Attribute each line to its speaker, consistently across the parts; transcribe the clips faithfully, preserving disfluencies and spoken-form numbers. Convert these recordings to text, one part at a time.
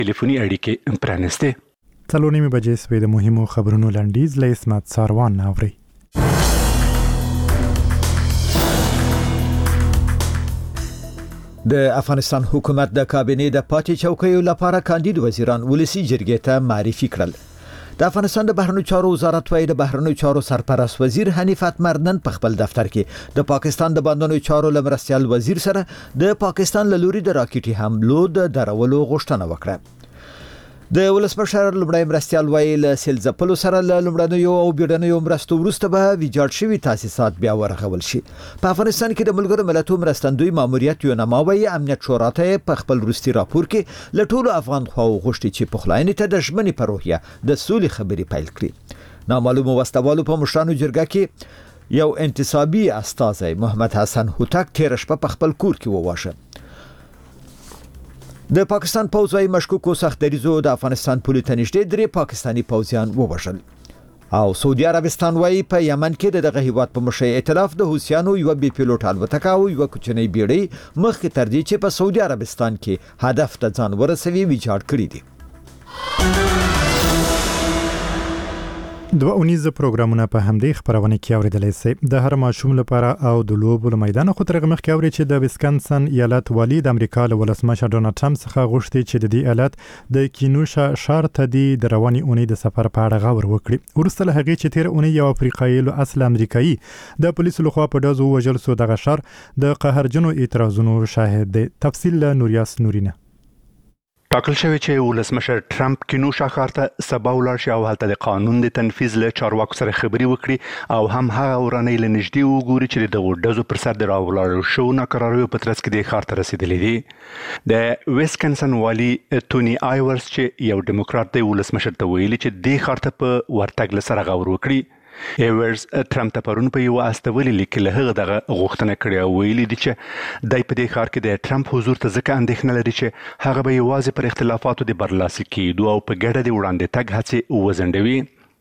Speaker 1: ټلیفوني اړیکې پرانیستې.
Speaker 2: څلور نیمې بجې سوې د مهمو خبرونو لنډیز له اسمت ساروان ناوري.
Speaker 3: د افغانستان حکومت د کابینې د پاتې چوکیو لپاره کاندید وزیران ولسی جرګې ته معرفي کړل. د افغانستان د بهرنیو چارو وزارت وايي د بهرنیو چارو سرپرست وزیر حنیف اتمر نن په خپل دفتر کې د پاکستان د بندونو چارو لمرستیال وزیر سره د پاکستان له لوري د راکټي حملو د درولو غوښتنه وکړه. د ولسمشر لومړی مرستیال وايي له سیلځپلو سره له لومړنیو او بیړنیو مرستو وروسته به ویجاړ شوي تاسیسات بیا ورغول شي. په افغانستان کې د ملګرو ملتونو مرستندوی ماموریت یونما وايي امنیت شورا ته په خپل وروستي راپور کې له ټولو افغان خواو غوښتي چې پخلاینې ته د ژمنې په روحیه د سولې خبرې پیل کړي. نامعلومو وسوالو په مشرانو جرګه کې یو انتصابي استازی محمد حسن هوتک تیر شپه په خپل کور کې وواژه. د پاکستان پوځ وايي مشکوکو سختدریزو د افغانستان پولې ته نږدې درې پاکستاني پوځیان ووژل. او سعودي عربستان وايي په یمن کې دغه هیواد په مشرۍ ائتلاف د حوثیانو یو بي پیلوټ الوتکه او یو کوچنی بیړۍ مخکې تر دې چې په سعودي عربستان کې هدف ته ځان ورسوي ویجاړ کړی دي.
Speaker 2: دوه اونیز پروګرامونه په همدې خبرونه کې اوریدلای شئ. د هر ماشوم لپاره او د لوبو میدان خو ترغه مخ کې اوري چې د ویسکانسن ایالت والی د امریکا له ولسمشر ډونالد ټرمپ څخه غوښتي چې د دې ایالت د کینوشا شهر ته د رواني اونۍ د سفر په اړه غور وکړي. ورسته له هغې چې تیر اونۍ یو افریقایي له اصل امریکایي د پولیسو لخوا په ډزو وژل شو. دغه شهر د قهرجنو اعتراضونو شاهد دی. تفصیل له نوریاس نورینه.
Speaker 1: ټاکل شوی چې ولسمشر ټرمپ کینوشا ښار ته سبا ولاړ شي او هلته د قانون د تنفیذ له چارواکو سره خبرې وکړي او هم هغه ورانۍ له نږدې وګوري چې د ډزو پر سر د راولاړو شو ناکراریو په ترڅ کې د ښار ته رسېدلي دي. د ویسکنسن والي توني آیورز چې یو ډیموکرات دی ولسمشر ته ویلي چې دې ښار ته په ورتګ له سره غور وکړي. ایورز ټرمپ ته پرون په یو استولي لیک له هغه دغه غوښتنه کړې او ویلي دي چې دای په دې ښار کې د ټرمپ حضور ته ځکه اندېښنه لري چې هغه به یوازې پر اختلافاتو د برلاسي کېدو او په ګډه د وړاندې تګ هڅې وځنډوي.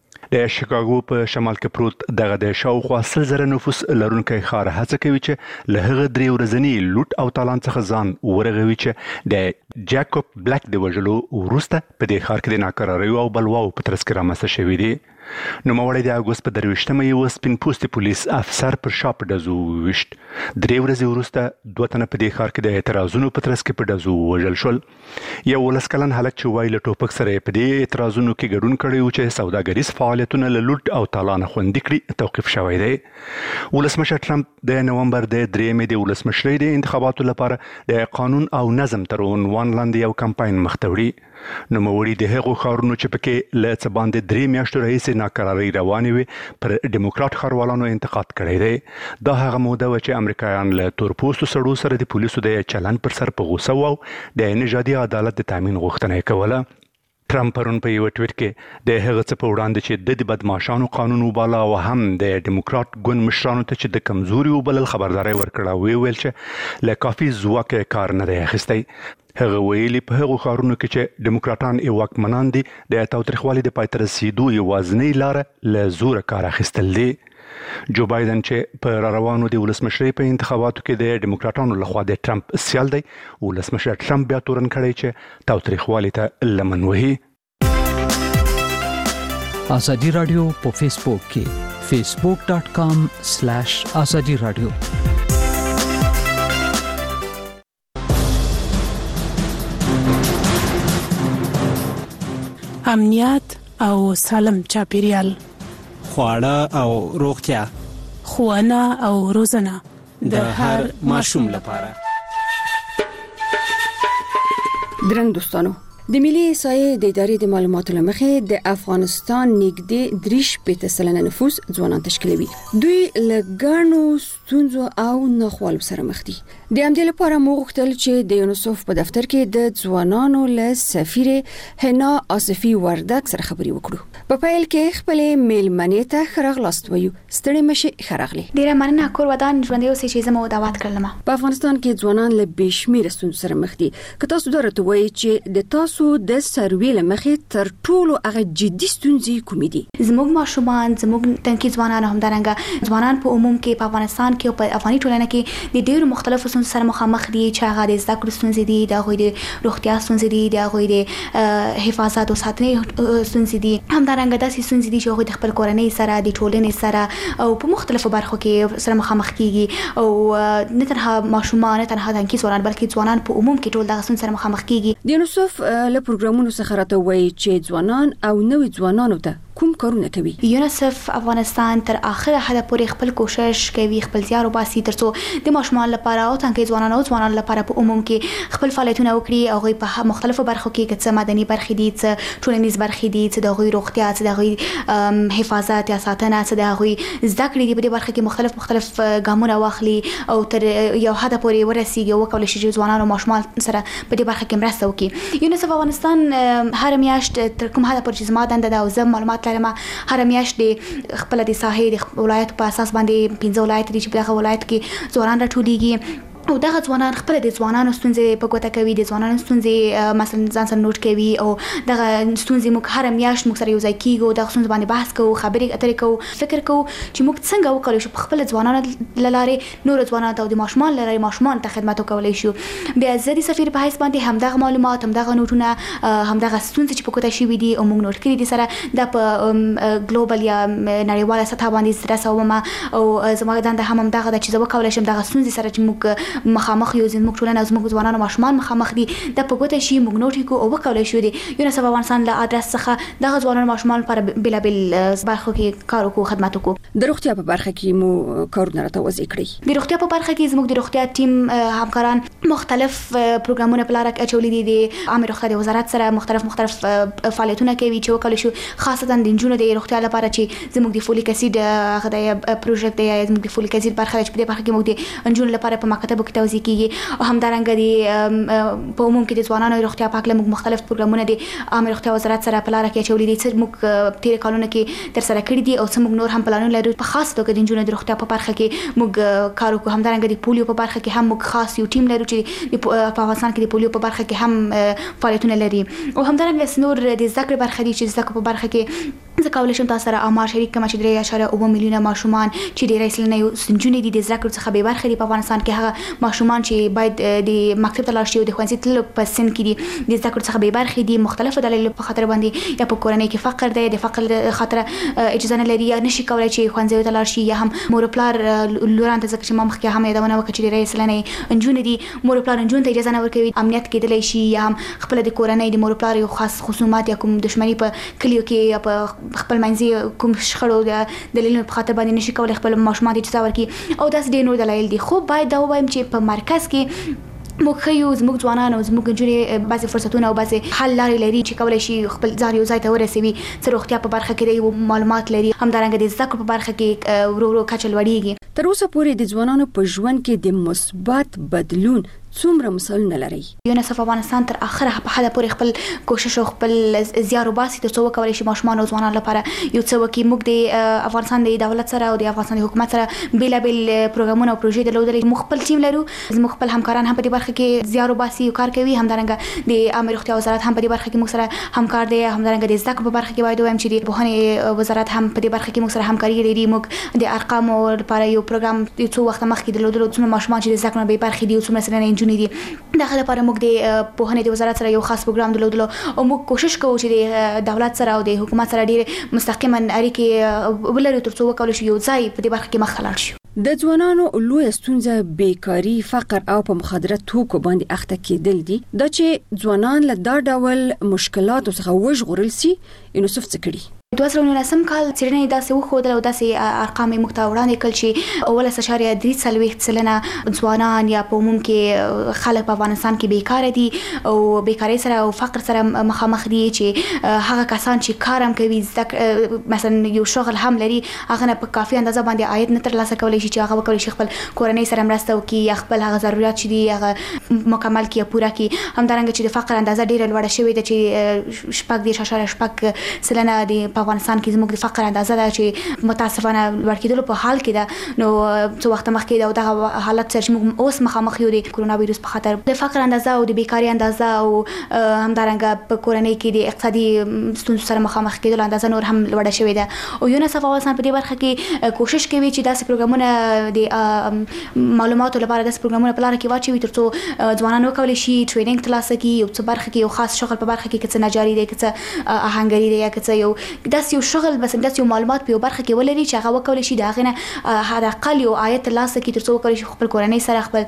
Speaker 1: د شیکاګو په شمال کې پروت دغه د شاوخوا سل زره نفوس لرونکی ښار هڅه کوي چې له هغه درې ورځني لوټ او تالان څخه ځان ورغوي چې د جاکوب بلیک د وژلو وروسته په دې ښار کې د ناکراریو او بلواو په ترڅ کې رامنځته شوي دي. نوموړی د اګوست په درویشتمه یو سپین پوستي پولیس افسر پر شا په ډزو وویشت. درې ورځې وروسته دوه تنه په دې ښار کې د اعتراضونو په ترڅ کې په ډزو ووژل شول. یو ولس کلن هلک چې وایي له ټوپک سره په دې اعتراضونو کې ګډون کړی و چې سوداګریز فعالیتونه له لوټ او تالان خوندي کړي توقیف شوی دی. ولسمشر ټرمپ د نومبر د درېیمې د ولسمشرۍ د انتخاباتو لپاره د قانون او نظم تر عنوان لاندې یو کمپاین مخ ته وړي. نوموړي د هغو ښارونو چې پکې له څه باندې درې میاشتو راهیسې ناکرارۍ روانې وي پر ډیموکرات ښاروالانو انتقاد کړی دی. دا هغه موده وه چې امریکایان له تورپوستو سړو سره د پولیسو د چلند پر سر په غوسه وو او د نژادي عدالت د تامین غوښتنه یې کوله. ټرمپ پرون په یو ټویټ کې د هغه څه په وړاندې چې د بدمعشانو قانون وباله او هم د ډیموکرات ګوند مشرانو ته چې د کمزوري وبلل خبرداری ورکړه او ویل چې له کافي ځواک کار نه دی اخیستی. هغه ویلي په هغو ښارونو کې چې ډیموکراټان یې واکمنان دي د تاوتریخوالي د پای ته رسېدو یوازینۍ لاره له زوره کار اخیستل دي. جو بایدن چې په را روانو د ولسمشرۍ په انتخاباتو کې د ډیموکراټانو لخوا د ټرمپ سیال دی، ولسمشر ټرمپ بیا تورن کړی چې تاوتریخوالي ته لمن وهي.
Speaker 4: ازادي رادیو په فیسبوک کې فیسبوک ډاٹ کام سلیش ازادي رادیو.
Speaker 5: امنیت او سالم چاپیریال،
Speaker 6: خواړه او روغتیا،
Speaker 5: ښوونه او روزنه
Speaker 6: د هر ماشوم لپاره.
Speaker 7: درنګ دوستانو، د ملي احصایې د ادارې د معلوماتو لمخې د افغانستان نږدې دریش پېته سلنه نفوس ځوانان تشکیلوي. دوی له ګڼو ستونزو او ناخوالو سره مخ دي. د همدې لپاره موږ غوښتل چې د یونیسف په دفتر کې د ځوانانو له سفیر حنا آصفي وردک سره خبرې وکړو. په پیل کې خپلې میلمنې ته ښه راغلاست وایو. ستړې مشې ښه راغلې.
Speaker 8: ډېره مننه. کور ودان ژوندی اوسئ چې زه مو دعوت کړلم.
Speaker 7: په افغانستان کې ځوانان له بې شمېره ستونزو سره مخ دي. که تاسو دا راته وایئ چې د تاسو تاسو د سروې لمخې تر ټولو هغه جدي ستونزې کومې دي؟
Speaker 8: زموږ ماشومان زموږ تنکي ځوانان هم درنګ ځوانان په عموم کې په افغانستان کې او په افغاني ټولنه کې د ډېرو مختلفو ستونزو سره مخامخ دي چې هغه د زده کړو ستونزې دي، د هغوی د روغتیا ستونزې دي، د هغوی د حفاظت او ساتنې ستونزې دي، همدارنګه داسې ستونزې دي چې هغوی د خپل کورنۍ سره د ټولنې سره او په مختلفو برخو کې سره مخامخ کیږي او نه تنها ماشومان نه تنها تنکي ځوانان بلکې ځوانان په عموم کې ټول دغه ستونزې سره مخامخ کیږي.
Speaker 7: د یونیسف له پروګرامونو څخه راته وایي چې ځوانان او نوي ځوانانو ته کوم کارونه کوي؟
Speaker 8: یونیسف افغانستان تر اخره حد پورې خپل کوشش کوي، خپل زیار وباسي ترڅو د ماشومان لپاره او تنکي ځوانانو او ځوانانو لپاره په عموم کې خپل فعالیتونه وکړي او په مختلفو برخو کې څه مدني برخې دي، څه ټولنیز برخې دي، څه د غوي روغتیا، څه د غوي حفاظت یا ساتنه، څه د غوي زده کړې دي. په دې برخه کې مختلف مختلف ګامونه واخلي او تر یو حد پورې ورسیږي او وکولای شي چې ځوانانو او ماشومان سره په دې برخه کې مرسته وکړي. یونیسف افغانستان هر میاشت تر کوم حد پورې زما دنده ده او زه معلومات لرم، هر میاشت د خپل د ساحې د ولایت په اساس باندې پنځه ولایت دي چې په هغه ولایت کې ځوانان راټولېږي او دغه ځوانان خپل د ځوانانو ستونزې په ګوته کوي، د ځوانانو ستونزې مثلا ځان سره نوٹ کوي او دغه ستونزې موږ هر میاشت موږ سره یو ځای کیږو، دغه ستونزې باندې بحث کوو، خبرې اترې کوو، فکر کوو چې موږ څنګه وکولای شو خپل ځوانانو لاره نور ځوانانو ته د ماشومان لاره ماشومان ته خدمت وکولای شو. بیا زه د سفیر په حیث باندې همدغه معلومات، همدغه نوټونه، همدغه ستونزې چې په ګوته شوي دي او موږ نوٹ کړي دي سره د په ګلوبل یا نړیواله سطح باندې رسوم او زما دنده هم همدغه ده چې زه وکولای شم دغه ستونزې سره چې موږ مخامخ یو زموږ ټولنه زموږ ځوانانو ماشومان مخامخ دي د په ګوته شي موږ نوټ کو او وکولای شو دي یونیسف افغانستان له ادرس څخه دغه ځوانانو ماشومان پر بلا بل برخو کې کار وکړو، خدمات وکړو.
Speaker 7: د روغتیا په برخه کې مو کارونه راته وضع کړی.
Speaker 8: د روغتیا په برخه کې زموږ د روغتیا ټیم همکاران مختلف پروګرامونه په لار کې اچولي دي، د عامه روغتیا د وزارت سره مختلف مختلف فعالیتونه کوي چې وکولای شو خاصه د انجونو د روغتیا لپاره چې زموږ د فولیک اسید هغه د پروژیکټ دی، زموږ د فولیک اسید برخه چې په دې برخه کې موږ د انجونو لپاره په مکاتبو کې توزیع کیږي او همدارنګه د په عموم کې د ځوانانو روغتیا په اړه موږ مختلف پروګرامونه د عامه روغتیا وزارت سره په لار کې اچولي دي چې موږ تیر کالونو کې تر سره کړی دي او څه موږ نور هم پلانونه لرو په خاص توګه د انجونو د روغتیا په برخه کې موږ کار وکړو. همدارنګه د پولیو په برخه کې هم موږ خاص یو ټیم لرو چې په افغانستان کې د پولیو په برخه کې هم فعالیتونه لري او همدارنګه نور د ذکر برخه دي چې ذکر په برخه کې زه کولای شم تاسو سره امار شریک کما چې درې اشاره اوه میلیونه ماشومان چې ډیری سلنه یو سنجونې دي د ذکر څخه به برخه دي په افغانستان کې هغه ماشومان چې باید د مکتب ته لاړ شي او د ښوونځي تللو په سن کې دي د ذکر څخه به برخه دي مختلفو دلایلو په خاطر باندې یا په کورنۍ کې فقر دی، د فقر د خاطر اجازه نه لري یا نشي کولای چې ښوونځي ته لاړ شي یا هم مور پلار لوران ته ځکه چې ما مخکې هم یادونه وکړه چې ډیری سلنه انجونې دي مور پلار انجون ته اجازه نه ورکوي، امنیت کېدلی شي یا هم خپل د کورنۍ د مور پلار یو خاص خصومات یا کوم دښمنی په کلیو کې یا په خپل منځي کوم شخړو د دلیل په خاطر باندې نشي کولای خپل ماشومان ته اجازه ورکړي او داس ډېر نور دلایل دي. خو باید دا ووایم چې په مرکز کې موږ خو زموږ ځوانان او زموږ نجونې بعضي فرصتونه او بعضي حل لارې لري چې کولای شي خپل ځان یو ځای ته ورسوي، چې روغتیا په برخه کې د معلومات لري، همدارنګه د ذکر په برخه کې ورو ورو کچه لوړیږي.
Speaker 7: تر اوسه پورې د ځوانانو په ژوند کې د مثبت بدلون څومره مثالونه لري؟
Speaker 8: یونیسف افغانستان تر اخره په حد پورې خپل کوشش او خپل زیار وباسي ترڅو وکولای شي ماشومان او ځوانان لپاره یو څه وکړي. موږ د افغانستان د دولت سره او د افغانستان د حکومت سره بیلابل پروګرامونه او پروژې درلودلې، موږ خپل ټیم لرو، زموږ خپل همکاران هم په دې برخه کې زیار وباسي او کار کوي، همدارنګه د عامه روغتیا وزارت هم په دې برخه کې موږ سره همکار دی، همدارنګه د ذکر په برخه کې باید وایم چې د پوهنې وزارت هم په دې برخه کې موږ سره همکاري لري. موږ د ارقامو لپاره یو پروګرام یو څو وخت مخکې درلودلو، څومره ماشومان چې د ذکر نه به برخه دي او څومره سره نه انجونې دي دغه لپاره موږ د پوهنې د وزارت سره یو خاص پروګرام درلودلو او موږ کوشش کوو چې د دولت سره او د حکومت سره ډېر مستقیما اړیکې ولرو ترڅو وکولای شو یو ځای په دې برخه کې مخ لاړ شو.
Speaker 7: د ځوانانو لوی ستونزه بیکاری، فقر او په مخدره توکو باندې اخته کېدل دي. دا چې ځوانان له دا ډول مشکلاتو څخه وژغورل سي، یونیسف څه کړي؟
Speaker 8: دوه زره نولسم کال څېړنې داسې وښودل او داسې ارقام یې موږ ته وړاندې کړل چې اوولس اعشاریه درې څلوېښت سلنه ځوانان یا په عموم کې خلک په افغانستان کې بیکاره دي او بیکارۍ سره او فقر سره مخامخ دي، چې هغه کسان چې کار هم کوي مثلا یو شغل هم لري هغه نه په کافي اندازه باندې عاید نه ترلاسه کولی شي چې هغه وکولی شي خپل کورنۍ سره مرسته وکړي یا خپل هغه ضرورت چې دي هغه مکمل کړي یا پوره کړي. همدارنګه چې د فقر اندازه ډېره لوړه شوې ده چې شپږ دېرش اعشاریه شپږ سلنه د په افغانستان کې زموږ د فقر اندازه ده چې متاسفانه ورکېدل په حال کې ده. نو څو وخت مخکې دا دغه حالت سره موږ اوس مخامخ یو د کرونا وایروس په خاطر د فقر اندازه او د بیکاری اندازه او همدارنګه په کورنۍ کې د اقتصادي ستونزو سره مخامخ کېدل اندازه نور هم لوړه شوې ده. او یونیسف افغانستان په دې برخه کې کوشش کوي چې داسې پروګرامونه د معلوماتو لپاره داسې پروګرامونه په لار کې واچوي ترڅو ځوانان وکولای شي ټریننګ ترلاسه کړي، یو څه برخه کې یو خاص شغل په برخه کې کڅ نجاري دی، کڅ آهنګري دی، یا کڅ یو داسې یو شغل بس داسې یو معلومات په یو برخه کې ولري چې هغه وکولای شي د هغې نه حد اقل یو عاید ترلاسه کړي ترڅو وکولای شي خپل کورنۍ سره خپل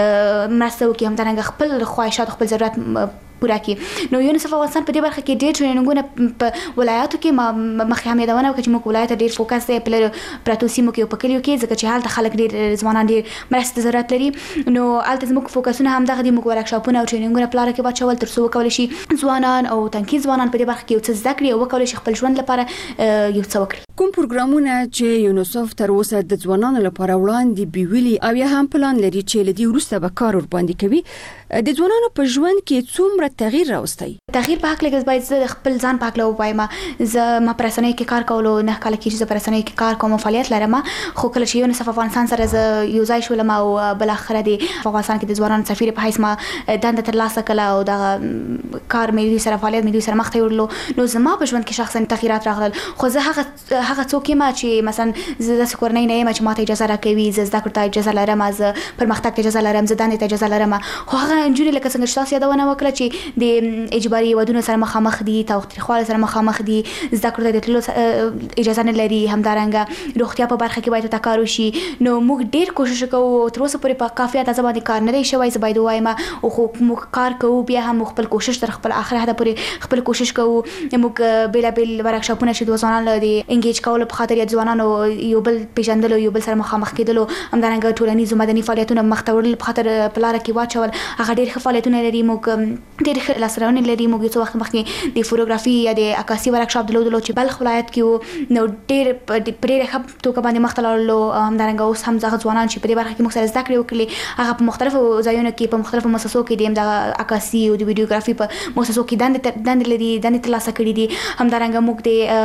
Speaker 8: مرسته وکړي، همدارنګه خپل خواهشات خپل ضرورت پوره کړي. نو یونیسف افغانستان په دې برخه کې ډېر ټریننګونه په ولایاتو کې مخکې هم یادونه وکړه چې موږ ولایت ډېر فوکس دی په پراتو سیمو کې او په کلیو کې، ځکه چې هلته خلک ډېر ځوانان ډېر مرستې ضرورت لري. نو هلته زموږ فوکسونه همدغه دي، موږ ورکشاپونه او ټریننګونه په لاره کې واچول ترڅو وکولی شي ځوانان او تنکي ځوانان په دې برخه کې یو څه زده کړي او وکولی شي خپل ژوند لپاره یو څه وکړي.
Speaker 7: کوم پروګرامونه چې یونیسف تر اوسه د ځوانانو لپاره وړاندې بیولي او یا هم پلان لري چې لدی وروسته به کار ور باندې کوي، د ځوانانو په ژوند کې څومره تغییر راوستي؟
Speaker 8: تغییر په حق لګز باید زه خپل ځان په حق له وایم. زه ما پرسنۍ کې کار کولو نه کال کې چې پرسنۍ کې کار کوم فعالیت لرم، خو کله چې یونیسف افغانستان سره زه یو ځای شولم او بل اخر د افغانستان کې د ځوانانو سفیر په حیث ما دنده ترلاسه کړه او دا کار مې دوی سره فعالیت مې دوی سره مخ ته وړلو، نو زما په ژوند کې شخصا تغیرات راغلل. خو زه هغه هغه څوک یم چې مثلا زه د کورنۍ نه یم چې ماته اجازه راکوي، زه زده کړو ته اجازه لرم، زه پرمختګ ته اجازه لرم، زه دندې ته اجازه لرم. خو هغه نجونې لکه څنګه چې تاسو یادونه وکړه چې د اجباري ودونو سره مخامخ دي، تاوتریخوالي سره مخامخ دي، زده کړو ته د تللو اجازه نه لري، همدارنګه روغتیا په برخه کې باید ورته کار وشي. نو موږ ډېر کوشش کوو، تر اوسه پورې په کافي اندازه باندې کار نه دی شوی، زه باید ووایم، او خو موږ کار کوو، بیا هم خپل کوشش تر خپل آخر حده پورې خپل کوشش کوو. موږ بېلابېل ورکشاپونه چې د ځوانانو د انګیج کولو په خاطر یا ځوانانو یو بل پېژندلو، یو بل سره مخامخ کېدلو، همدارنګه ټولنیزو مدني فعالیتونه مخ ته وړلو په خاطر په لاره کې واچول. هغه ډېر ښه فعالیتونه لري، موږ ډېر ښه لاسته راوړنې لري. موږ څو وخت مخکې د فوټوګرافي یا د عکاسي ورکشاپ درلودلو چې بلخ ولایت کې و، نو ډېر په ډېر ښه توګه باندې مخ ته لاړلو. همدارنګه اوس هم دغه ځوانان چې په دې برخه کې موږ سره زده کړې وکړلې، هغه په مختلفو ځایونو کې په مختلفو مؤسسو کې د همدغه عکاسي او د ویډیوګرافي په مؤسسو کې دندې دندې لري، دندې ترلاسه کړي دي. همدارنګه موږ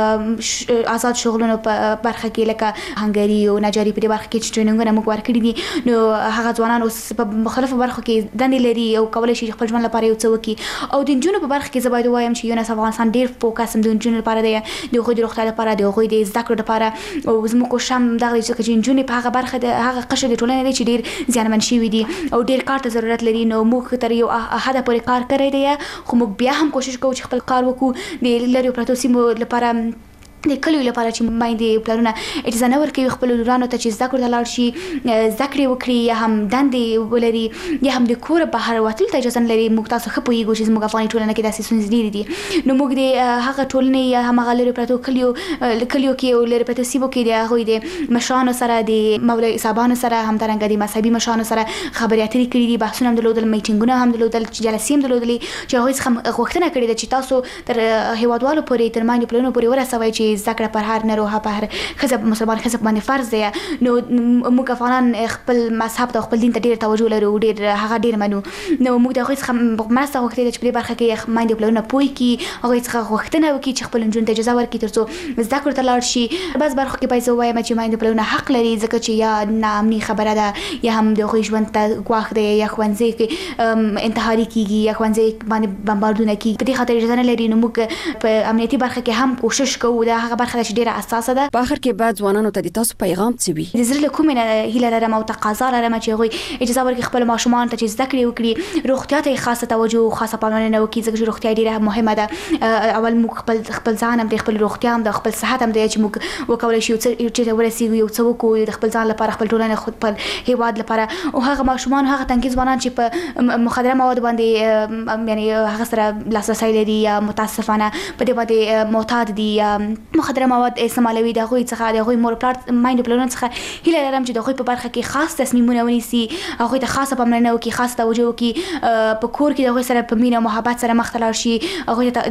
Speaker 8: د آزاد شغلونو په برخه کې لکه آهنګري او نجاري په دې برخه کې چې ټریننګونه موږ ورکړي دي، نو هغه ځوانان اوس په مختلفو برخو کې دندې لري او کولی شي خپل ژوند لپاره یو څه وکړي. او د نجونو په برخه کې زه باید ووایم چې یونیسف افغانستان ډېر فوکس د نجونو لپاره دی، د هغوی د روغتیا لپاره، د هغوی د زده کړو لپاره. او زموږ کوشش هم دغه دی چې نجونې په هغه برخه د هغه قشر د ټولنې دی چې ډېر زیانمن شوي دي او ډېر کار ته ضرورت لري. نو موږ تر یو حده پورې کار کړی دی، خو موږ بیا هم کوشش کوو چې خپل کار وکړو د لرې پرتو سیمو لپاره، د کلیو لپاره چې میندې پلرونه اجازه نه ورکوي خپل لورانو ته چې زده کړو ته لاړ شي، زده کړې وکړي، یا هم دندې ولري، یا هم د کوره بهر وتلو ته اجازه نه لري. موږ تاسو ښه پوهېږو چې زموږ افغاني ټولنه کې داسې ستونزې ډېرې دي. نو موږ د هغه ټولنې یا هماغه لرې پرتو کلیو کلیو کې او لرې پرتو سیمو کې د هغوی د مشرانو سره، د مولوي صاحبانو سره، همدارنګه د مذهبي مشرانو سره خبرې اترې کړي دي، بحثونه هم درلودل، میټینګونه هم درلودل، جلسې هم درلودلې چې هغوی څخه غوښتنه کړې ده چې تاسو تر هېوادوالو پورې، تر میندو پلرونو پورې ورسوئ چې زده کړه پر هر نروها په هر ښځه مسلمان ښځه باندې فرض دی. نو موږ افغانان خپل مذهب ته خپل دین ته ډېر توجه لرو، ډېر هغه ډېر منو. نو موږ د هغوی څخه مرسته غوښتې ده چې په دې برخه کې میندې پلرونه پوه کړي، هغوی څخه غوښتنه وکړي چې خپل نجونو ته اجازه ورکړي تر څو زده کړو ته لاړ شي. بعض برخو کې باید زه ووایم چې میندې پلرونه حق لري، ځکه چې یا ناامني خبره ده، یا هم د هغوی ژوند ته ګواښ دی، یا ښوونځي کې انتحاري کېږي، یا ښوونځي باندې بمباردونه کېږي، په دې خاطر اجازه نه لري. نو موږ په امنیتي برخه کې هم کوشش کوو، دا هغه برخه ده چې ډېره اساسه ده.
Speaker 7: په اخر کې بعد ځوانانو ته د تاسو پیغام څه وي؟
Speaker 8: د زړه له کومې نه هیله لرم او تقاضا لرم چې هغوی اجازه ورکړي خپل ماشومانو ته چې زده کړې وکړي، روغتیا ته یې خاصه توجه او خاصه پاملرنه وکړي، ځکه چې روغتیا ډېره مهمه ده. اول موږ خپل خپل ځان هم د خپل روغتیا هم د خپل صحت هم دی چې موږ وکولی شو چېرته ورسېږو، یو څه وکړو د خپل ځان لپاره، خپل ټولنې، خپل هېواد لپاره. او هغه ماشومان، هغه تنکي ځوانان چې په مخدره موادو باندې یعنی هغه سره لاسرسی لري یا متاسفانه په دې باندې معتاد دي یا مخدره مواد استعمالوي، د هغوی څخه د هغوی مور پلار میندو پلرونو څخه هیله لرم چې د هغوی په برخه کې خاص تصمیمونه ونیسي، هغوی ته خاصه پاملرنه وکړي، خاص توجه وکړي، په کور کې د هغوی سره په مینه او محبت سره مخ ته لاړ شي، هغوی ته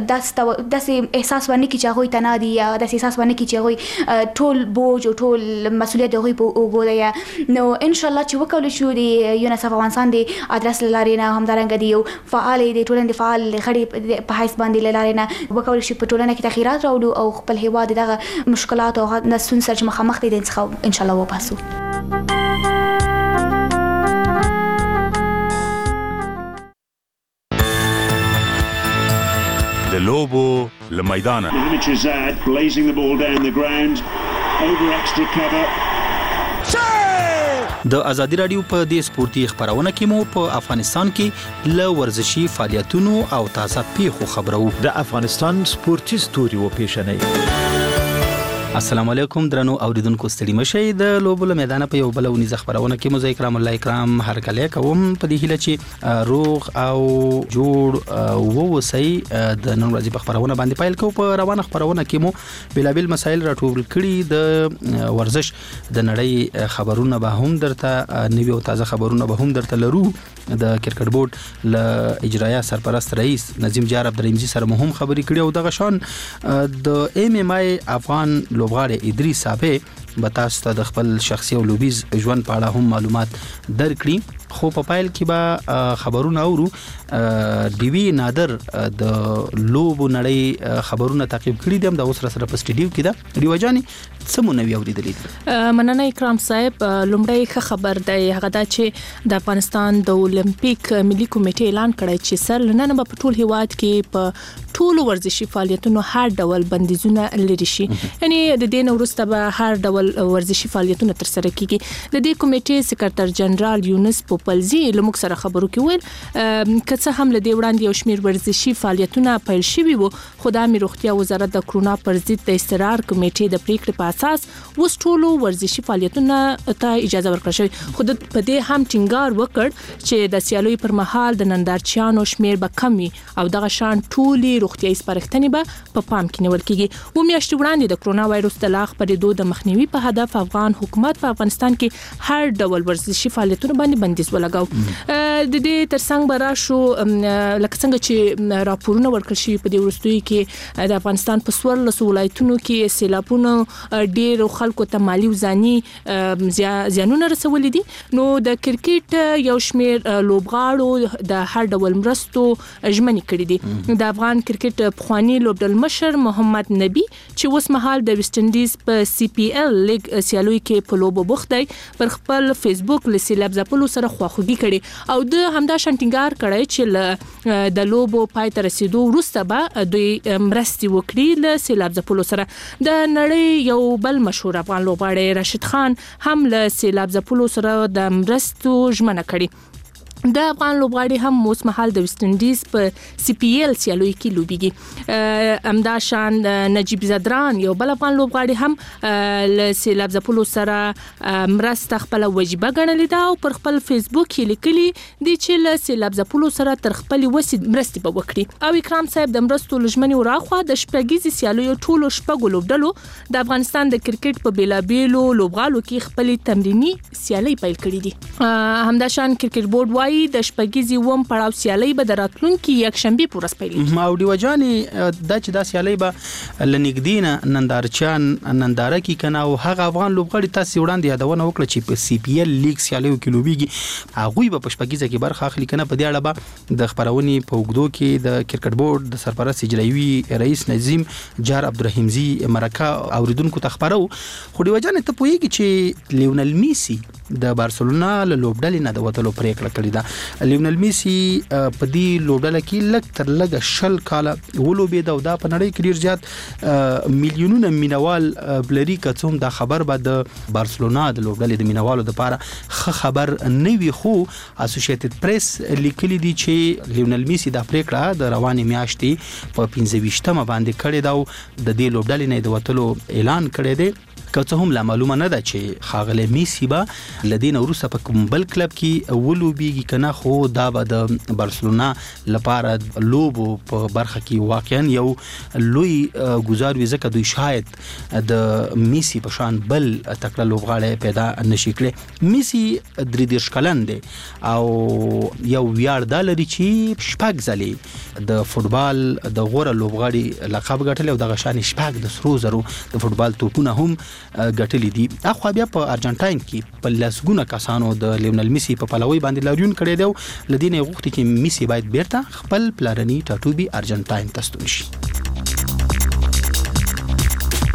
Speaker 8: داسې احساس ورنکړي چې هغوی تنها دي، یا داسې احساس ورنکړي چې هغوی ټول بوج او ټول مسؤلیت د هغوی په اوږو دی. نو انشاءالله چې وکولی شو د یونیسف افغانستان د ادرس له لارې نه، همدارنګه د یو فعال د ټولنې د فعال غړي په حیث باندې له لارې نه وکولی شو په ټولنه کې تغیرات راوړو او خپل هېواد هیواد دغه مشکلات او نسون سره مخامخ دي د څخه ان شاء الله وباسو.
Speaker 9: د لوبو له میدانه blazing the ball down the ground over extra cover.
Speaker 10: د ازادي رادیو په دې سپورتي خبرونه کې مو په افغانستان کې ل ورزشي فعالیتونو او تازه پیښو خبرو.
Speaker 3: د افغانستان سپورتي ستوري و پیښنې.
Speaker 10: السلام علیکم درنو اوریدونکو، ستړي مشئ. د لوبو له میدان په یو بل ونیزه خبرونه کې مو کرام الله کرام هر کله کوم په دې هیله چې روغ او جوړ ووسی. د نن ورځې په خبرونه باندې پایل کوو. په روانه خبرونه کې مو بلابل مسایل راټول کړي. د ورزش د نړۍ خبرونه به هم درته نوي او تازه خبرونه به هم درته لرو. د کرکټ بورډ ل اجرایه سرپرست رئیس نظیم جار عبدالرحیمزی سره مهم خبرې کړي او دغه شان د ایم ایم آی افغان لوبغاړي ادریس صاحب به تاسو ته د خپل شخصي او لوبیز ژوند په اړه هم معلومات درکړي. خو په پایل کې به خبرونه اورو. دیوی نادر د لوبو نړۍ خبرونه تعقیب کړي دي. هم د اوس سره په سټډیو کې ده. دیو جاني سمونه وی اوریدلې.
Speaker 11: مننه اکرام صاحب. لومړی ښه خبر دی هغه دا چې د افغانستان د اولمپیک ملي کمیټې اعلان کړی چې سر لنن په ټول هیواد کې په ټول ورزشي فعالیتونو هر ډول بندیزونه لري شي. یعنی د دې نو وروسته به هر ډول ورزشي فعالیتونه تر سره کیږي. د دې کمیټې سکرټر جنرال یونس پوپلزی لمک سره خبرو کې ویل کڅه هم له دې وړاندې یو شمیر ورزشي فعالیتونه پیل شوي وو، خو د امنیت روغتیا وزارت د کرونا پر ضد د استقرار کمیټې د پریکړې په اساس وس ټولو ورزشي فعالیتونه ته اجازه ورکړل شوې. خو د په دې هم ټینګار وکړ چې د سیالوي پر مهال د نندارچیانو شمیر به کم وي او دغه شان ټولي روغتیايي سپارښتنې به په پام کې نیول کیږي. و میاشتې وړاندې د کرونا وایروس د لاغ پرېدو د مخنیوي په هدف افغان حکومت په افغانستان کې هر ډول ورزشي فعالیتونو باندې بندیز ولګاو. د دې ترڅنګ به راشو لکه څنګه چې راپورونه ورکړل شوي په دې وروستیو کې د افغانستان په څوارلسو ولایتونو کې سیلابونو ډېر خلکو ته مالي او ځاني زیانونه رسولي دي. نو د کرکټ یو شمیر لوبغاړو د هر ډول مرستو ژمنې کړې دي. د افغان کرکټ پخوانی لوبډل مشر محمد نبی چې اوس مهال د ویسټ انډیز په سی پی ایل لیګ سیالوي کې په لوبو بوخت دی، پر خپل فیسبوک له سیلاب ځپلو سره خواخوږي کړي او د همدا شانټینګار کړی چې د لوبو پای ته رسیدو وروسته به دوی مرستې وکړي له سیلاب ځپلو سره. د نړۍ یو بل مشهور افغان لوبغاړی راشد خان هم له سیلاب ځپلو سره د مرستو ژمنه کړې. د افغان لوبغاړي هم اوس مهال د ویسټ انډیز په سی پی ایل سیالوي کې لوبيږي. امدا شان نجیب زدران یو بل افغان لوبغاړي هم له سیلاب ځپلو سره مرسته خپل وجیبه ګڼلې ده او پر خپل فیسبوک کې لیکلي دي چې له سیلاب ځپلو سره تر خپل وسې مرستې به وکړي. او اکرام صاحب د مرستو لژمنې وراخوا د شپږیزې سیالوي ټولو شپږو لوبډلو د افغانستان د کرکټ په بیلابیلو لوبغالو کې خپل تمرینی سیالي پیل کړې دي. همدا شان کرکټ بورډ وايي د شپږیزي ووم پړاو سیالي به د راتلونکي یک شنبه پورس پیلېږي.
Speaker 10: ما وډي وجاني د چې دا سیالي به لنګدین نندارچان ننداره کې کنه او هغه افغان لوبغاړي تاسو وړاندې یادونه وکړه چې په سی پی ایل لیګ سیالي کې لوبيږي هغه به په شپږیزه کې برخه اخلي کنه. په دې اړه به د خبرونې په وګدو کې د کرکټ بورډ د سرپرست اجرایي رئیس نظیم جار عبدالرحیمزی مرکه اوریدونکو ته خبرو. خو دی وجانه ته پوهیږي چې لیونل میسی د بارسلونا له لوبډلې نه د وټلو پریکړه کړې ده. لیونل میسی په دې لوبډله کې لږ تر لږه شل کاله ولوبېد او دا په نړۍ کې ډیر زیات میلیونونه مینوال بلري کڅوم دا خبر به د بارسلونا د لوبډلې د مینوالو لپاره ښه خبر نه وي. خو اسوسییټډ پریس لیکلي دي چې لیونل میسی د پریکړه د روانې میاشتې په پنځه ویشتمه باندې کړې ده او د دې لوبډلې نه د وټلو اعلان کړی دی. که څه هم لا معلومه نه ده چې خاغله میسی به لدین وروسته په کوم بل کلب کې ولوبيږي کنه. خو دا به د بارسلونا لپاره لوبو په برخه کې واقعا یو لوی گزار وي ځکه دوی شاید د میسی په شان بل تکړه لوبغاړی پیدا نشي کړي. میسی درې دیرش کلن دی او یو ویاړ د لري چې شپږ ځلې د فوتبال د غوره لوبغاړي لقب ګټلی او د غشان شپږ د سرو زرو د فوتبال توپونه هم ګټلې دي. اخو بیا په ارجنټاین کې په لسګونه کسانو د لیونل میسی په پلوي باندې لاریون کړی دی. لدینه غوښتي چې میسی باید بیرته خپل پلاني ټاټوبي ارجنټاین ته ستون شي.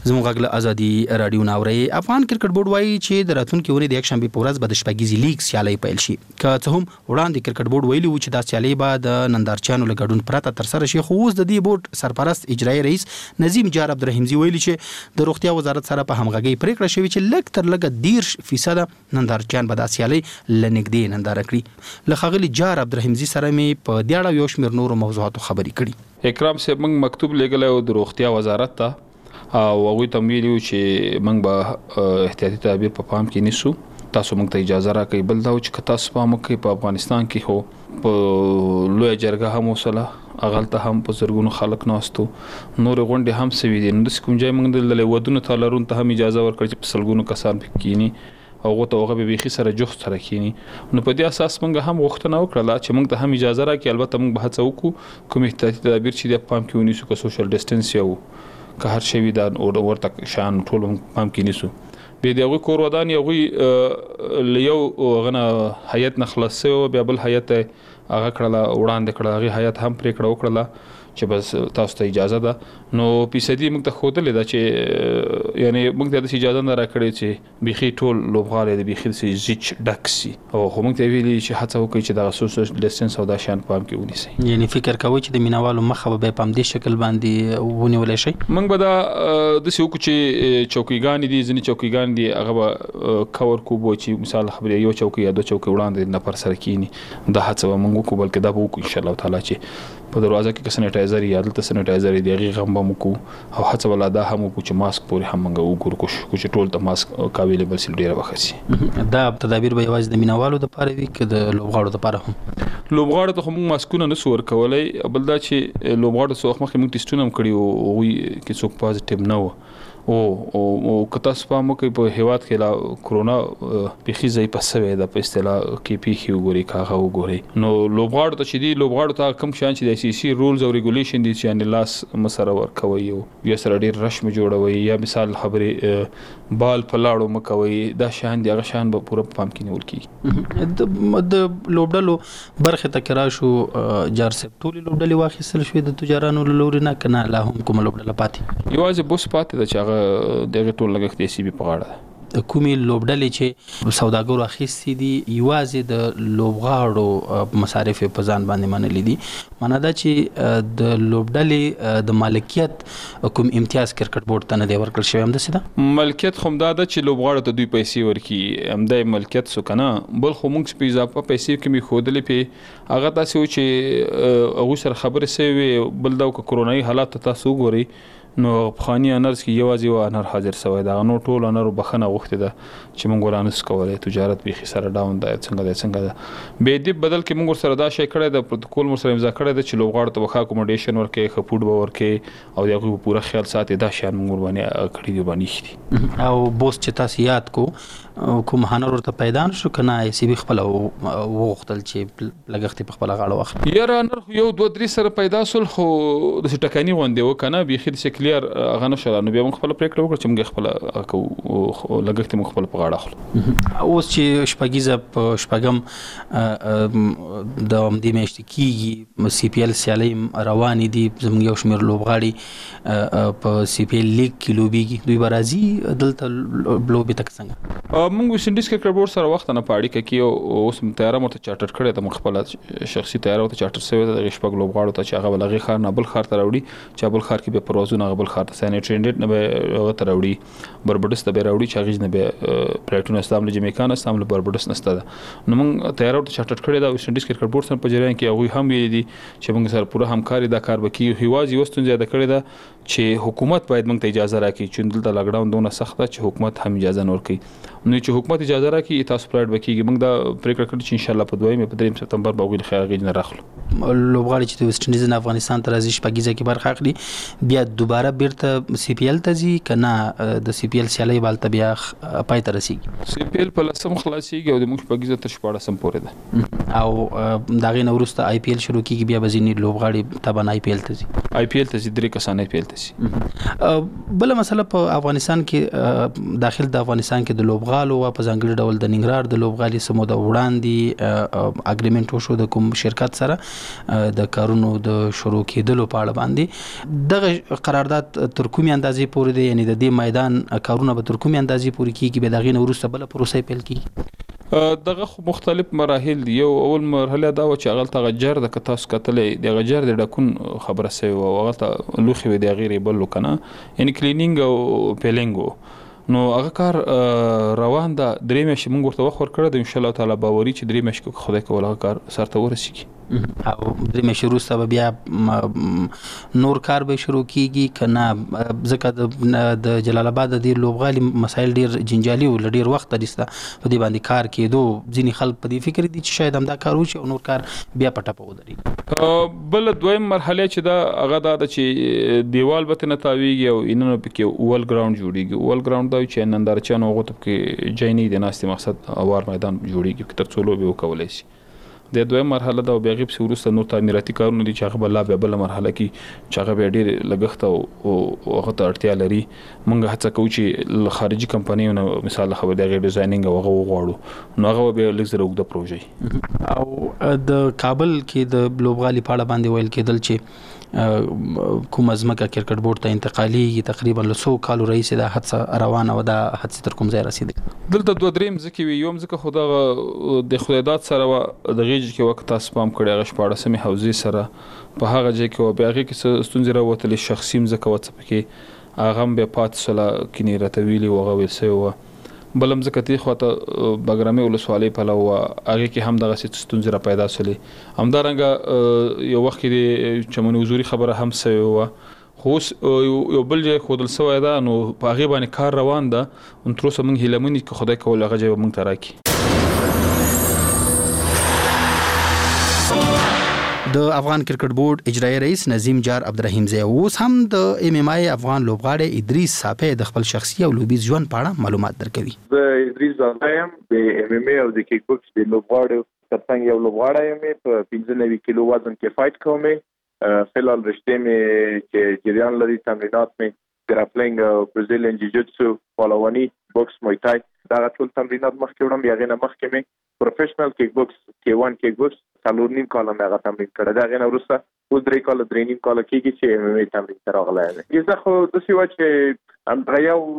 Speaker 10: زموږ غږ له ازادي رادیو ناوړي. افغان کرکټ بورډ وایي چې د راتلونکي اونۍ د یک شنبه په ورځ به د شپږیزې لیګ سیالي پیل شي. که څه هم وړاندې کرکټ بورډ ویلي و چې دا سیالي به د نندارچیانو له ګډون پرته ترسره شي، خو اوس د دې بورډ سرپرست اجرایي رئیس نظیم جار عبدالرحیمزي ویلي چې د روغتیا وزارت سره په همغږۍ پریکړه شوې چې لږ تر لږه دېرش فیصده نندارچیان به دا سیالي له نږدې ننداره کړي. له ښاغلي جار عبدالرحیمزي سره مې په دې اړه یو شمېر نورو موضوعاتو خبرې کړي.
Speaker 12: اکرام صاحب موږ مکتوب لګلی و د روغتیا وزارت ته او هغوی ته ویلي و چې موږ به احتیاطي تدابیر په پام کې نیسو، تاسو موږ ته اجازه راکړئ. بل دا چې تاسو پام وکړئ په افغانستان کې خو په لویه جرګه هم وسله، هغلته هم په زرګونو خلک ناستو، نور غونډې هم سوي دي. نو داسې کوم ځای موږ دلته ودونو ته لرون ته هم اجازه ورکړه چې په سلګونو کسان پکې کینی او هغه ته هغه به بیخي سره جوخت سره کینی. نو په دې اساس موږ هم غوښتنه وکړه چې موږ ته هم اجازه راکړي. البته موږ به هڅه وکړو کوم احتیاطي تدابیر چې د پام کې ونیسو، که سوشل ډیسټنس یو که هر شی دا ورته شان ټول پام کې نیسو. به د هغوی کور ودان یو یو غنه هیئت نه خلاص شو، بیا بل هیئت هغه کړله وړاندې کړله، هغه هیئت هم پریکړه وکړله چې بس تاسو ته اجازه ده. نو فیصدي موږ ته ښودلې ده چې یعنی موږ ته داسې اجازه نه راکړې چې بیخي ټول لوبغاړي د بیخي داسې زیچ ډک سي، او خو موږ ته ویلي چې هڅه وکړئ چې دغه سوشل ډیسټنس او دا شیان پام کې ونیسئ.
Speaker 10: یعنی فکر کوئ چې د مینوالو مخه به په همدې شکل باندې ونیولی شئ؟
Speaker 12: موږ به دا داسې وکړو چې چوکیګانې دي، ځینې چوکیګانې دي هغه به کور کوو چې مثال خبرې یو چوکۍ یا دوه چوکۍ وړاندې نفر سره کینی. دا هڅه به موږ وکړو، بلکې دا به وکړو انشاءالله تعالی چې په دروازه کې که سینیټایزر یا دلته سینیټایزر دی هغې غم به موږ کوو، او هڅه به لا دا هم وکړو چې ماسک پورې هم موږ وګورو کوشش چې ټول ته ماسک اویلیبل سي ډېره به ښه سي.
Speaker 10: دا تدابیر به یوازې د مینوالو دپاره وي که د لوبغاړو دپاره هم؟
Speaker 12: لوبغاړو ته خو موږ ماسکونه نسو ورکولی. بل دا چې لوبغاړو څه وخت مخکې موږ ټسټونه هم کړي وو، هغوی کې څوک پازیټیو نه و. او او که تاسو پام وکړئ په هیواد کې لا کرونا بیخي ضعیفه سوې ده په اصطلاح کې، پیښې وګورئ که هغه وګورئ. نو لوبغاړو ته چې دي لوبغاړو ته کوم شیان چې د آی سی سی رولز او ریګولیشن دي چې یعنې لاس مه سره ورکوئ او بیا سره ډېر رش مه جوړوئ، یا مثال خبرې بال په لاړو مه کوئ، دا شیان دي هغه شیان به پوره په پام کې نیول کېږي.
Speaker 10: د لوبډلو برخې ته که راشو، جار صاحب ټولې لوبډلې واخیستل شوې د تجارانو له لورې نه، که نه لا هم کومه لوبډله پاتې؟
Speaker 12: یوازې بوس پاتې ده چې هغه دغه ټول لګښت د سی بي په غاړه ده.
Speaker 10: د کومې لوبډلې چې سوداګرو اخیستي دي یوازې د لوبغاړو مصارف په ځان باندې منلي دي، معنا دا چې د لوبډلې د مالکیت کوم امتیاز کرکټ بورډ ته نه دی ورکړل شوی؟ همداسې ده
Speaker 12: مالکیت خو همدا ده چې لوبغاړو ته دوی پیسې ورکړي، همدا مالکیت سو که نه. بل خو موږ په اضافه پیسې کومې ښودلې پې هغه داسې و چې هغوی سره خبرې سوې وې. بل دا که کرونایي حالات ته تاسو وګورئ نو پخواني انرز کې یوازې یو انر حاضر سوی ده، نو ټول انرو بخښنه غوښتې ده چې موږ ورانس کولی، تجارت بیخي سره ډاون ده، څنګه ده څنګه ده. بې دې بدل کې موږ ورسره دا شی کړی ده، پروتوکول موږ سره امضا کړی ده چې لوبغاړو ته به ښه اکوموډیشن ورکوي، ښه فوډ به ورکوي او د هغوی به پوره خیال ساتي. دا شیان موږ ورباندې کړي دي، ورباندې ایښي
Speaker 10: دي. او بوس چې تاسو یاد کو کوم هنر ورته پیدا نه شو که نه ای سی بي خپله وغوښتل چې لګښت یې په خپله غاړه واخلي؟
Speaker 12: یاره هنر خو یو دوه درې سره پیدا سول، خو داسې ټکاني غوندې و که نه، بیخي داسې کلیر هغه نه شوه. نو بیا موږ خپله پرېکړه وکړه چې موږ خپله کوو، لګښت یې موږ خپله په غاړه اخلو.
Speaker 10: اوس چې شپږیزه په شپږم د همدې میاشتې کېږي، سی پی ایل سیالۍ روانې دي، زموږ یو شمېر لوبغاړي په سی پی ایل لیګ کې لوبېږي، دوی به راځي دلته لوبې ته که څنګه؟
Speaker 12: موږ ویسټ انډیز کرکټ بورډ سره وخت نه په اړیکه کې، اوس تیاره مو ته چارټر کړې ده، موږ خپله شخصي تیاره ورته چارټر شوې ده د شپږ لوبغاړو ته چې هغه به له هغې ښار نه بل ښار ته راوړي، چې بل ښار کې بیا پروازونه هغه بل ښار ته سینیټرینډیټ نه به هغه ته راوړي، بربډس ته به راوړي چې هغې نه بیا فلایټونه ستا هم له جمیکا نه، ستا هم له بربډس نه سته ده. نو موږ تیاره ورته چارټر کړې ده. ویسټ انډیز کرکټ بورډ سره په جریان کې هغوی هم ویلي دي چې موږ سره پوره همکاري دا کار به کېږي. یوازې یوه ستونزه یاده کړې ده چې حکومت باید موږ ته اجازه راکړي، چې دلته لاکډاون دونه سخت ده چې حکومت هم اجازه نه ورکوي. نو چې حکومت اجازه راکړي تاسو فلایټ به کېږي. موږ دا پرېکړه کړې چې انشاءالله په دویم یا په دریم سپتمبر به هغوی له خیر هغې نه راخلو.
Speaker 10: لوبغاړي چې د ویسټ انډیز نه افغانستان ته راځي شپږیزه کې برخه اخلي، بیا دوباره بیرته سی پی ایل ته ځي که نه د سی پی ایل سیالۍ به هلته بیا پای ته رسېږي؟
Speaker 12: سی پی ایل په لسم خلاصېږي او د موږ شپږیزه تر شپاړسم پورې
Speaker 10: ده، او د هغې نه وروسته آی پی ایل شروع کېږي، بیا به ځینې لوبغاړي طبعا آی پی ایل ته ځي.
Speaker 12: آی پی ایل ته ځي، درې کسان آی پی ایل پاتې شي.
Speaker 10: بل مسله په افغانستان کې داخل د افغانستان کې د لوبغالو او په ځانګړي ډول د ننګرهار د لوبغالي سمو د وړاندې اګریمنت وشو د کوم شرکت سره د کارونو د شروع کېدلو په اړه باندې. دغه قرارداد تر کومې اندازې پورې دی، یعنی د دې میدان کارونه به تر کومې اندازې پورې کیږي، به دغه وروسته بل پروسه پیل کیږي؟
Speaker 12: دغه مختلف مراحل دي. یو اول مرحله دا و چې هغه ته جر د کتاس کتلې د غجر د ډکون خبره سوي او هغه ته لوخي وي د غیر بل کنه، یعنی کلینینګ او پیلینګ. نو هغه کار روان ده. درې میاشتې موږ ورته وخت ورکړو د ان شاء الله تعالی باوري چې درې میاشتې خدای کول هغه کار سرته ورسیږي
Speaker 10: او درې میاشتې وروسته بیا نور کار به شروع کیږي کنه. ځکه د جلال آباد د لوبغالي مسایل ډیر جنجالي او ډیر وخت درسته په دې باندې کار کېدو. ځینې خلک په دې فکر دي چې شاید هم دا کار وشي او نور کار بیا پټه په ودرېږي.
Speaker 12: بل دویم مرحله چې دا هغه دا چې دیوال به نه تاویږي او اننه پکې اول ګراوند جوړیږي. اول ګراوند دا چې نندارچانو هغه ته کې جینی د ناستي مقصد اوار میدان جوړیږي تر څو لوبي وکولای شي. د دویم مرحله دا بیا غیب سورسته نور تعمیراتي کارونه دي چې هغه بل بیا بل مرحله کې چې هغه به ډیر لګښت او هغه ته اړتیا لري. موږ هڅه کوو چې خارجي کمپنیونو مثال خو د غیر ډیزاینینګ او هغه وغواړو نو هغه به لږ وګړه پروژه.
Speaker 10: او د کابل کې د لوبغالي په اړه باندې ویل کېدل چې کوم ازمکه کرکټ بورډ ته انتقالي تقریبا له څو کالو رئیس د حادثه روانه و د حادثه تر کوم ځای رسیدي.
Speaker 12: دلته دوه دریم ځکه وی یوم ځکه خدای د خدایداد سره د غیج کې وخت تاسو پام کړی غش پاړه سمې حوزې سره په هغه ځای کې او بیا هغه کې ستونزې راوتلې شخصي مزکه وڅ پکې هغه به پات سره کینی راتویلی وغه وسه و بلم ځکه تی خو ته بګرامي ولسوالۍ په لو هغه کې هم دغه ستونزې را پیدا سولې. همدارنګه یو وخت کې چمنو حضوري خبره هم سوي و خو یو بل ځای خودل سوی دا نو په هغه باندې کار روان ده. ان تر اوسه موږ هیله مونږ کې خدای کول هغه ځای موږ ته راکړي.
Speaker 10: د افغان کرکټ بورډ اجرایی رئیس نظیم جار عبدالرحیم زی اوس هم د ایم ایم آی افغان لوبغاړی ادریس صافی د خپل شخصي او لوبیز ژوند په اړه معلومات درکوي.
Speaker 13: د ادریس زایم د ایم ایم آی او د کیک بوکس د لوبغاړو ترڅنګ یو لوبغاړی مې په پنځه نوي کیلو وزن کې فایټ کوم. فلال رشته مې چې جریان لري تمرینات مې ګراپلینګ او برازیلین جیجوتسو پالوانی بوکس موای دا ټول تمرینات مخکې وړم. بیا غنه مخکې مې پروفیشنل کیک بوکس کې وان کیک بوکس څلور نیم کال مې هغه تمرین کړی. دا غنه وروسته اوس درې کال درې نیم کال کېږي چې ایم ایم آی تمرین تر راغلی یم. زه خو د سی و چې هم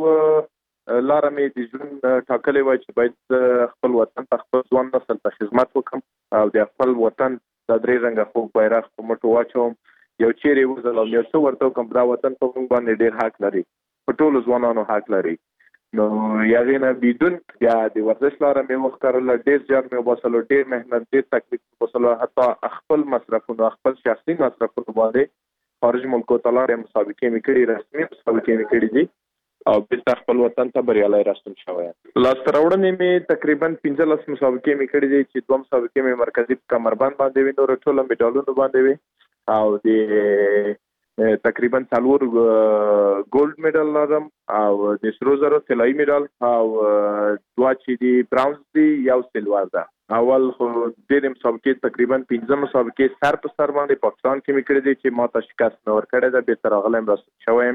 Speaker 13: یو لاره مې د ژوند ټاکلې و چې باید خپل وطن ته خپل ځوان نسل ته خدمت وکړم او د خپل وطن د درې رنګه خوږ بیرغ په مټو واچوم. یو چیرې وځلم یو څه ورته کوم دا وطن په موږ باندې ډېر حق لري، په ټولو ځوانانو حق لري. نو یغې نه بدون بیا د ورزش لاره مې وکړل، ډېر ځان مې وباسلو، ډېر مهنت، ډېر تکلیف وباسلو، حتی خپل مصرفونه خپل شخصي مصرفونه باندې خارج ملکو ته لاړم، مسابقې مې کړې، رسمي مسابقې مې کړې دي او بیرته خپل وطن ته بریالي راستون شوی. لاسته راوړنې مې تقریبا پنځلس مسابقې مې کړې دي چې دوه مسابقې مې مرکزي کمربند باندې وي، نور ټول میډالونه باندې وي او د تقریبا څلور ګولډ میډال لرم او د سرو زرو طلایي میډال او دوه چې دي براونز دي، یو سیلور ده. اول خو ډېر مسابقې تقریبا پنځه مسابقې سر په سر باندې پاکستان کې مې کړې دي چې ما ته شکست نه ورکړې ده، بیرته راغلم راستون شوی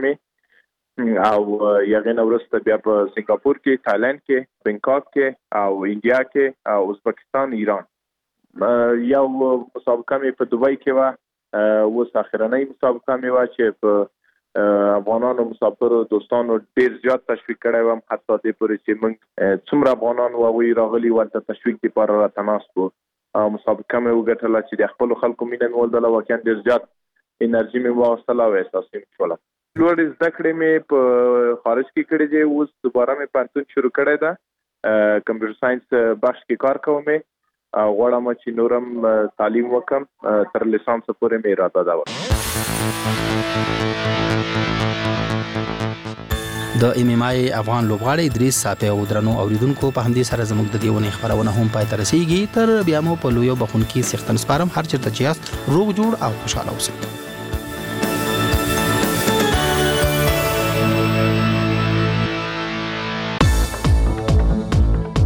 Speaker 13: مې او یغه نو ورسته بیا په سنگاپور کې، تایلند کې، بانکاک کې او انډیا کې او ازبکستان، ایران. یو مسابقه مې په دوبۍ کې و، اوس اخرنۍ مسابقه مې و چې په افغانانو مسافرو دوستانو ډېر زیات تشویق کړی وم، حتی دې پورې چې موږ څومره افغانان وو راغلي ورته تشویق لپاره راته ناست وو. مسابقه مې وګټله چې د خپلو خلکو مینه مې ولدله، واقعا ډېر زیات انرژي مې واخیستله او احساس مې شوله. لوړې زده کړې مې په خارج کې کړې دي، اوس دوباره مې پوهنتون شروع کړی ده، کمپیوټر ساينس بخش کې کار کوم او غواړم چې نورم تعلیم وکم تر لیسانس پورې مې اراده ده.
Speaker 10: د ایم ایم آی افغان لوبغاړی ادریس صافی او درنو اوریدونکو په همدې سره زموږ د دیونه خبرونه هم پای ته رسیږي. تر بیا مو په لویو بخونکي سختن سپارم، هر چیرته چې یاست روغ جوړ او خوشاله اوسئ.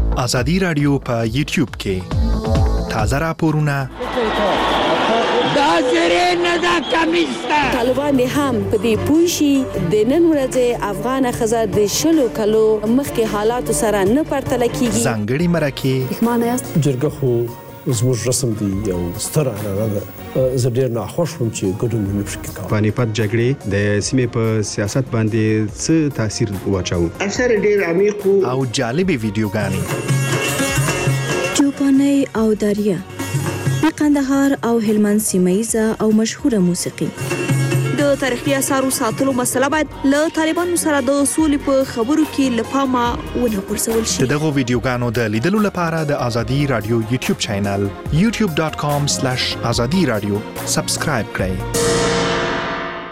Speaker 14: ازادي رادیو په یوټیوب کې تازه راپورونه،
Speaker 15: دا
Speaker 14: حاضرین نه دا کمیسته.
Speaker 7: طالبان هم په دې پوه شي د نن ورځې افغان خزر د شلو کلو مخکې حالات سره نه پرتله کیږي.
Speaker 15: ځانګړي مرکه
Speaker 7: معنی است
Speaker 16: جرګه خو زموږ رسم دی یو ستر عنعنه ده. زه ډېر ناخوښ وم چې ګډون نه پکې کوم.
Speaker 17: پانیپت جګړې د سیمې په سیاست باندې څه تاثیر واچاوه؟
Speaker 14: اثر ډېر عمیق
Speaker 15: او جالبي ویډیوګانې.
Speaker 18: چوپاني او داریا د قندهار او هلمند سیمایزه او مشهوره موسیقي.
Speaker 19: د تاریخي اثارو ساتلو مسله باید له طالبانو سره د سولې په خبرو کې لپامه ونه غورځول شي.
Speaker 15: دغه ویډیوګانو د لیدلو لپاره د ازادي رادیو یوټیوب چینل یوټیوب ډاٹ کام سلیش ازادي رادیو سبسکرایب کړئ.